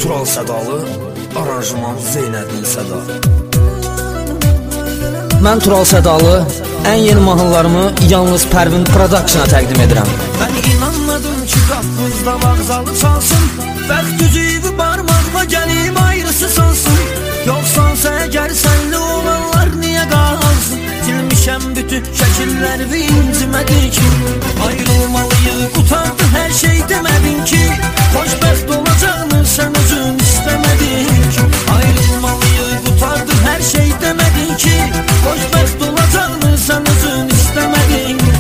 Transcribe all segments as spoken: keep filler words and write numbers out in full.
Tural Sədalı, aranjman Zeynədin Səda. Mən Tural Sədalı, ən yeni mahnılarımı yalnız Pərvin Production-a təqdim edirəm. Mən inanmadım ki, qapımızda vağzalı çalsın, bəxt düzüyü barmaqla gəlib ayrısı sansın. Yoxsansa əgər sənli olanlar niyə qalsın? Silmişəm bütün şəkilləri və incimədin ki, ayrılmalıyıq, qutardı hər şey demədin ki, xoşbəxt olacaqmı sən özün istəmədin ki, ayrılmalıyıq, qutardı hər şey demədin ki, xoşbəxt olacaqmı sən özün istəmədin ki.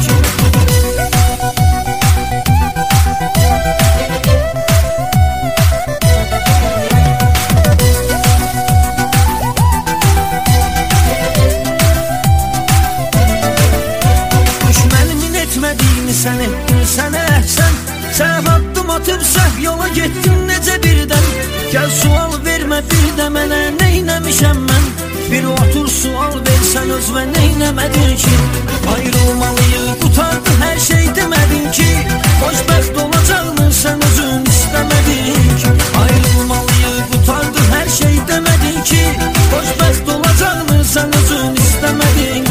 Sən etdin, sənə əhsən, səhv addım atıb səhv yola getdin necə birdən. Gəl sual vermə bir də mənə, neynəmişəm mən? Bir otur sual versən özvə, neynəmədin ki, ayrılmalıyıq, qutardı hər şey demədin ki, xoşbəxt olacaqmı sən özün istəmədin ki, ayrılmalıyıq, qutardı hər şey demədin ki, xoşbəxt olacaqmı sən özün istəmədin ki.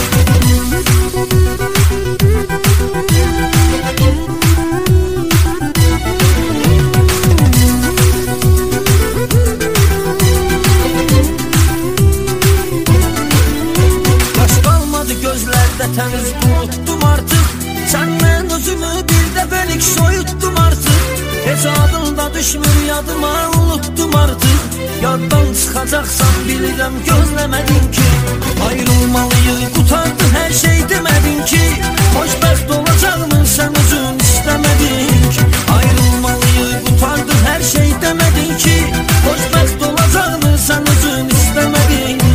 Təmiz unuttum artıq, səndən özümü bir də bölük soyuttum artıq. Heç adında düşmür yadıma, unuttum artıq. Yaddan çıxacaqsan bilirəm, gözləmədin ki, ayrılmalıyıq, qutardı hər şey demədin ki, xoşbəxt olacaqmı sən özün istəmədin ki, ayrılmalıyıq, qutardı hər şey demədin ki, xoşbəxt olacaqmı sən özün istəmədin ki.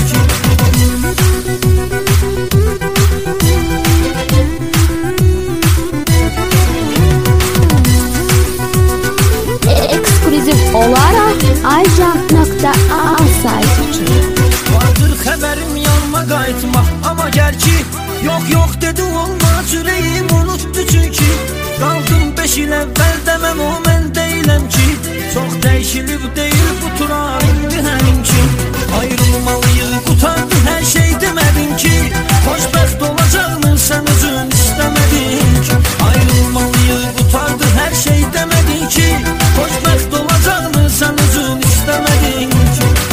olaraq aycan.a saytı üçün vardır xəbərim yanıma qayıtmaq, amma gəl ki, yox yox dedi olmaz, ürəyim unutdu çünki, qaldım beş il əvvəl deməm o mən deyiləm ki, çox dəyişilib deyil bu tural indi həmin ki, ayrılmalıyıq, qutardı hər şey demədin ki, xoşbəxt olacaqmı sən özün istəmədin ki, ayrılmalıyıq, qutardı hər şey demədin ki, xoşbəxt olacaqmı sən özün istəmədin ki.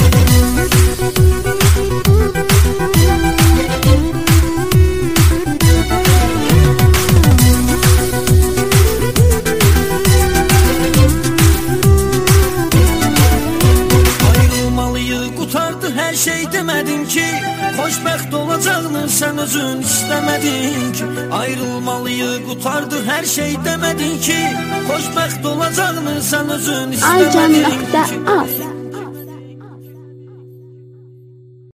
Ayrılmalıyıq, qutardı hər şey demədin ki, xoşbəxt olacaqmı sən özün istəmədin ki, ayrılmalıyıq, qutardı hər şey demədin ki, xoşbəxt olacaqmı sən özün istəmədin ki. aycan.a